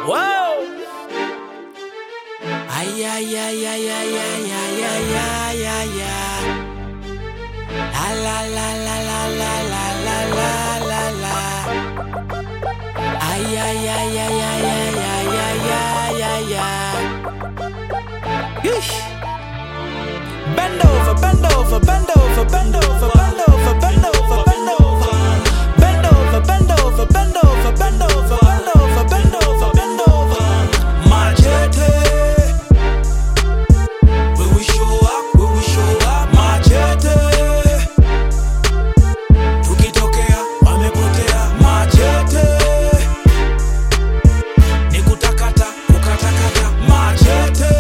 Whoa. Ay, ay, ay, ay, ay, ay, ay, ay, ay, ay, ay. La, la, la, la, la, la, la, la, la, la, la. Ay, ay, ay, ay, ay, ay, ay, ay, ay, ay, ay. Yeesh. Bend over, bend over, bend over, bend over, bend over, bend over, bend over. Bend over, bend over, bend over, bend over, bend over, bend over, bend over. Machete. We will show up, we will show up. Machete. Tukitokea, wamepotea. Machete. Ni kutakata, kukatakata. Machete.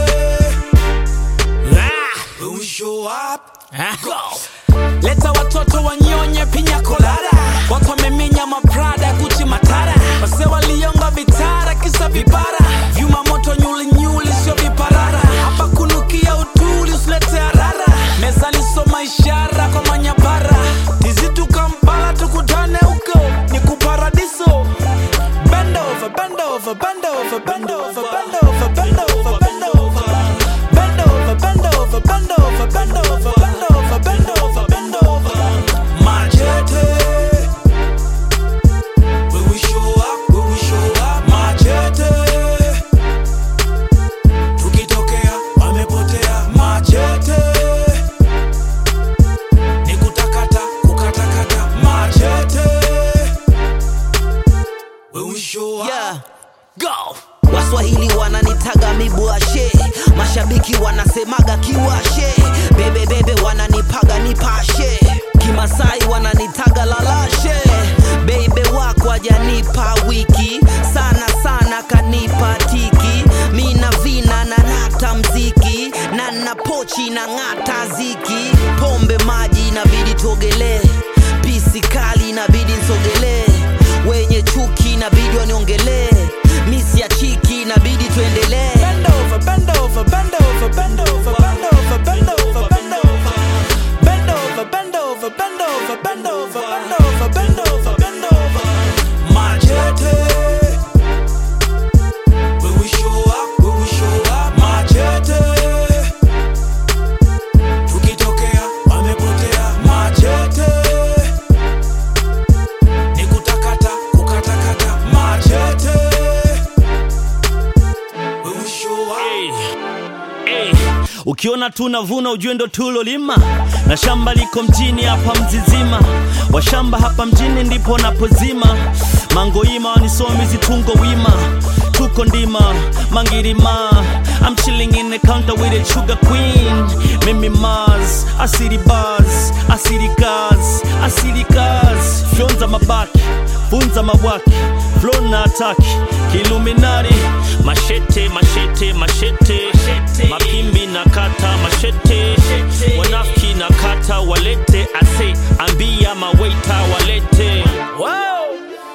We will show up. Go. Leta watoto wanyonye pinya colada. Watu wameminya maprada Gucci matara. Wase walionga vitara kisa vipara. Vyuma moto nyuli nyuli sio viparara. Hapa kunukia utuli usilete harara. Meza lisoma ishara kwa manyapara. Tizitu Kampala tukutane huko ni kuparadiso. Bend over, bend over, bend over, bend over, bend over, bend over, bend over. Bend over, bend over, bend over, bend over, bend over, bend over, bend over. Machete. We will show up, we will show up. Machete. Tukitokea, wamepotea. Machete. Ni kutakata, kukatakata. Machete. We will show up. Yeah. Go. Waswahili wananitaga mibuashe, mashabiki wanasemaga kiwashe, bebe bebe wananipaga nipashe, Kimasai wananitaga lalashe, bebe wako ajanipa wiki, sana sana kanipa tiki, mina vina na nata mziki, na napochi na ngata ziki, pombe maji inabidi togele, pisi kali inabidi nsogele, wenye chuki inabidi waniongele, misi ya chiki inabidi tuendelee. Bend over, bend over, bend over, bend over, bend over, bend over, bend over. Bend over, bend over, bend over, bend over, bend over, bend over, bend over. Machete. We will show up, we will show up. Machete. Tukitokea, wamepotea. Machete. Ni kutakata, kukatakata. Machete. We will show up. Hey, ukiona tunavuna ujue ndo tulolima, na shamba liko mjini hapa Mzizima. Washamba hapa mjini ndipo napozima. Mangoima wanisomi zitungo wima. Tuko ndima, mangirima. I'm chilling in the counter with a sugar queen. Mimi Mars, asiri bars, asiri cars, asiri cars. Fyonza mabaki, funza mawaki, flow na ataki, kiluminari. Machete, machete, machete, mapimbi na kata machete, wanafiki na kata walete, ase ambia mawaita walete. Wow.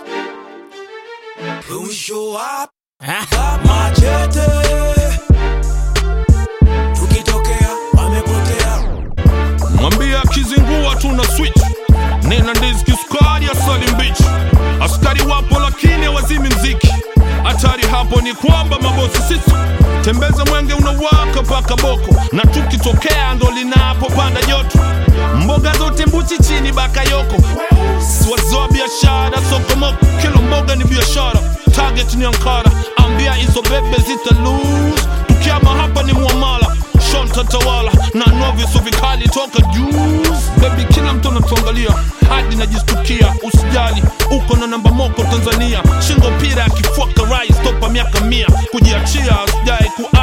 We will show up. Machete. Tukitokea, wamepotea. Mwambia kizingua tuna switch, nena ndizi kisukari ya sali mbichi. Askari wapo lakini wazimi mziki, hatari hapo ni kwamba mabosi sisi. Tembeza mwenge unawaka paka boko, na tukitokea ndo linapo panda joto. Mboga zote mbuchi chini bakayoko, siwazoa biashara soko moko. Kilo mboga ni biashara, target ni Ankara. Ambia hizo bebe zita lose, tukiama hapa ni muamala. Shonta tawala, na novi suvikali toka juice. Baby kila mtu anatuangalia, hadi najistukia. Usijali, uko na namba moko Tanzania. Shingo pira kifuaka rise, topa miaka 100. Kujiachia, usijai